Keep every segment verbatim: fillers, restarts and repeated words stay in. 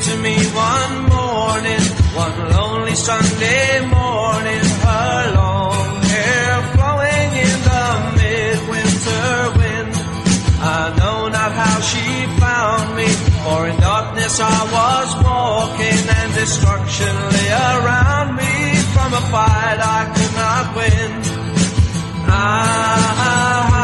to me one morning, one lonely Sunday morning, her long hair flowing in the midwinter wind. I know not how she found me, for in darkness I was walking, and destruction lay around me from a fight I could not win. Ah, ah, ah.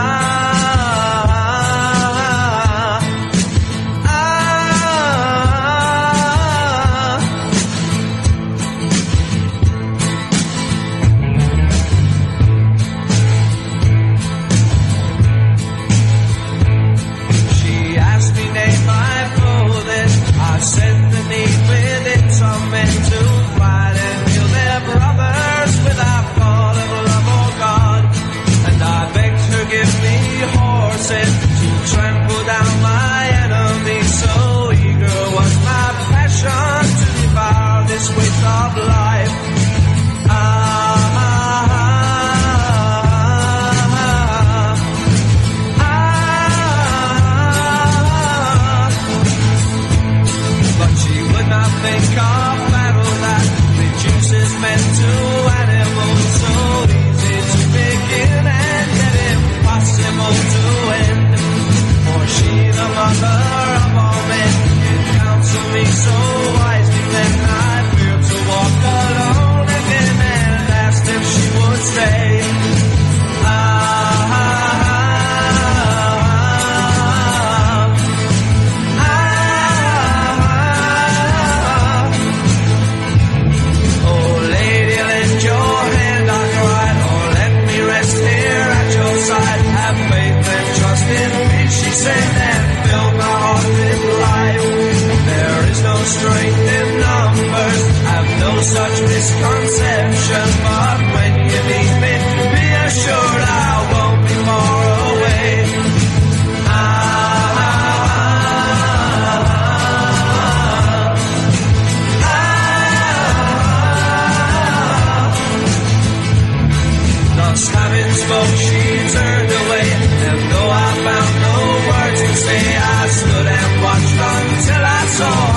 I said the need within some men to fight and kill their brothers without thought of love or God. And I begged her give me horses to trample down my enemies. So eager was my passion to devour this waste of life. Ah, ah, ah. Think of battle that reduces men to animals, so easy to begin and yet impossible to end. For she, the mother of all men, did counsel me so wisely, then I feared to walk alone again and asked if she would stay. Ah, ah, ah. Have faith and trust in me, she said, and fill my heart with life. There is no strength in numbers, have no such misconception, but when you need me, be assured I won't be far away. Ah, ah, ah, ah. Thus having spoke, she turned away, and though I found no words to say, I stood and watched until I saw